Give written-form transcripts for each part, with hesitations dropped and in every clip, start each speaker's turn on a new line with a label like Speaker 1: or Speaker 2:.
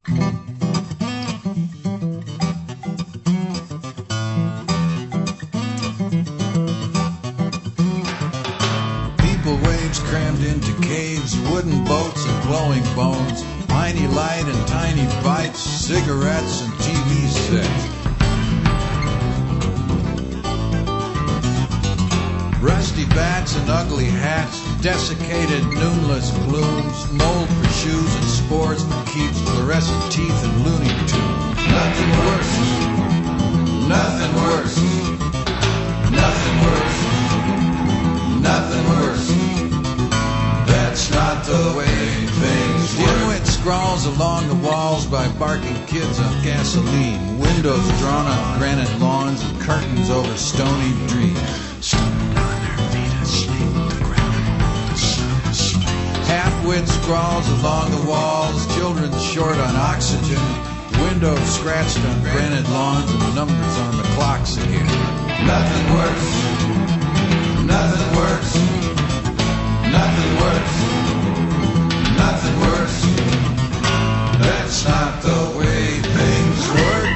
Speaker 1: People waves crammed into caves, wooden boats and glowing bones, tiny light and tiny bites, cigarettes and TV sets. Rusty bats and ugly hats, desiccated noonless glooms, mold for shoes and spores for keeps, fluorescent teeth and Looney Tunes. Nothing worse, nothing worse, nothing worse, nothing worse. That's not the way things work. Dimwit scrawls along the walls by barking kids on gasoline, windows drawn on granite lawns and curtains over stony dreams. Half-wit scrawls along the walls, children short on oxygen, windows scratched on granite lawns and numbers on the clocks again. Nothing worse, nothing worse, nothing worse, nothing worse. That's not the way things work.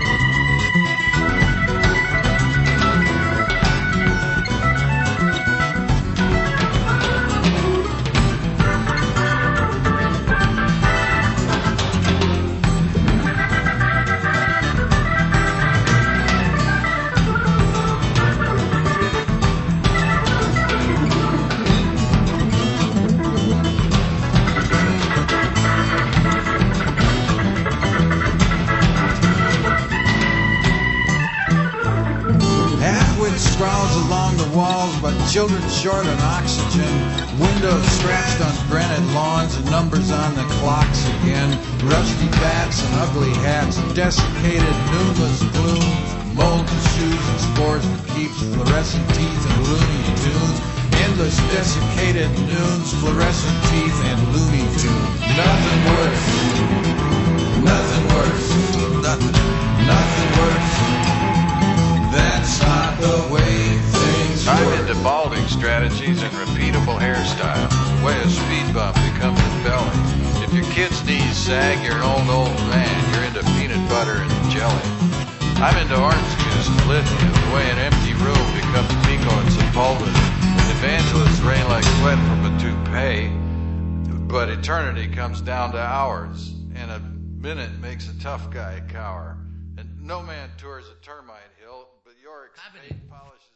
Speaker 1: Scrawls along the walls, but children short on oxygen, windows scratched on granite lawns and numbers on the clocks again, rusty bats and ugly hats, desiccated noonless glooms, mold for shoes and spores for keeps, fluorescent teeth and Looney Tunes, endless desiccated noons, fluorescent teeth and Looney Tunes. Nothing worse, nothing worse, nothing worse. That's not the way things work.
Speaker 2: I'm into balding strategies and repeatable hairstyles. The way a speed bump becomes a belly. If your kid's knees sag, you're an old man. You're into peanut butter and jelly. I'm into orange juice and lithium. The way an empty room becomes Pico and Sepulveda. Evangelists rain like sweat from a toupee. But eternity comes down to hours. And a minute makes a tough guy cower. And no man tours a termite hill, but Yorick's paint polish.